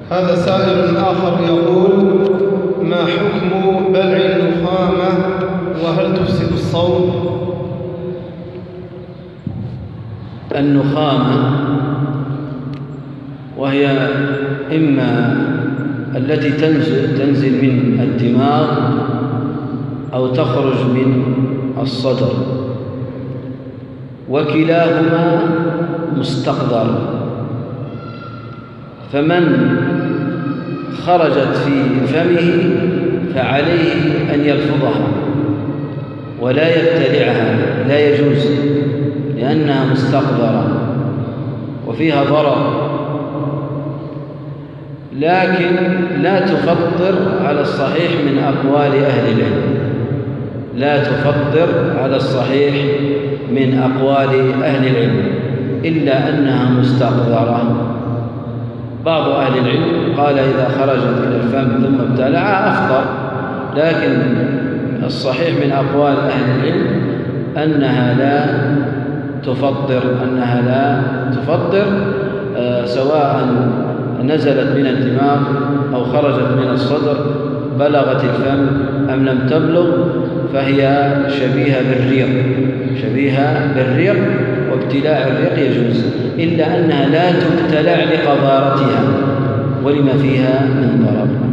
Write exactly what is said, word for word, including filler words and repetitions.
هذا سائل آخر يقول: ما حكم بلع النخامة وهل تفسد الصوم؟ النخامة وهي إما التي تنزل, تنزل من الدماغ أو تخرج من الصدر، وكلاهما مستقذر، فمن خرجت في فمه فعليه أن يلفظها ولا يبتلعها، لا يجوز، لأنها مستقذرة وفيها ضرر، لكن لا تفطر على الصحيح من أقوال أهل العلم، لا تفطر على الصحيح من أقوال أهل العلم، إلا أنها مستقذرة. بعض أهل العلم قال إذا خرجت إلى الفم ثم ابتلعها أفطر، لكن الصحيح من أقوال أهل العلم أنها لا تفطر، أنها لا تفطر آه سواء نزلت من الدماغ أو خرجت من الصدر، بلغت الفم أم لم تبلغ، فهي شبيهة بالريق، شبيهة بالريق، وابتلاع الريق يجوز، إلا أنها لا تبتلع لقذارتها ولما فيها من ضرر.